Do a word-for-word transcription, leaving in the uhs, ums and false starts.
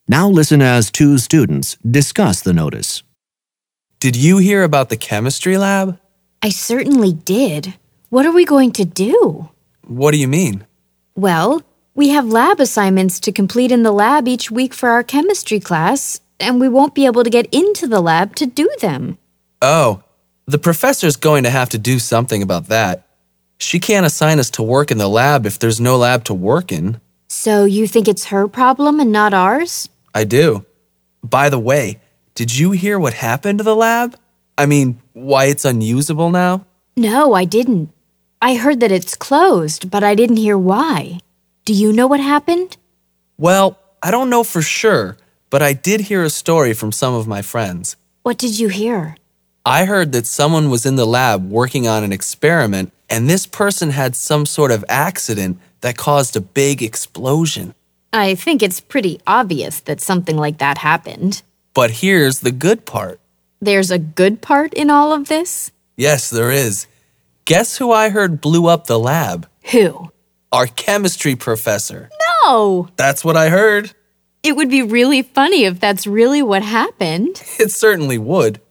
Now listen as two students discuss the notice. Did you hear about the chemistry lab? I certainly did. What are we going to do? What do you mean? Well, we have lab assignments to complete in the lab each week for our chemistry class, and we won't be able to get into the lab to do them. Oh, the professor's going to have to do something about that. She can't assign us to work in the lab if there's no lab to work in. So you think it's her problem and not ours? I do. By the way, did you hear what happened to the lab? I mean, why it's unusable now? No, I didn't. I heard that it's closed, but I didn't hear why. Do you know what happened? Well, I don't know for sure, but I did hear a story from some of my friends. What did you hear? I heard that someone was in the lab working on an experiment, and this person had some sort of accident that caused a big explosion. I think it's pretty obvious that something like that happened. But here's the good part. There's a good part in all of this? Yes, there is. Guess who I heard blew up the lab? Who? Our chemistry professor. No! That's what I heard. It would be really funny if that's really what happened. It certainly would.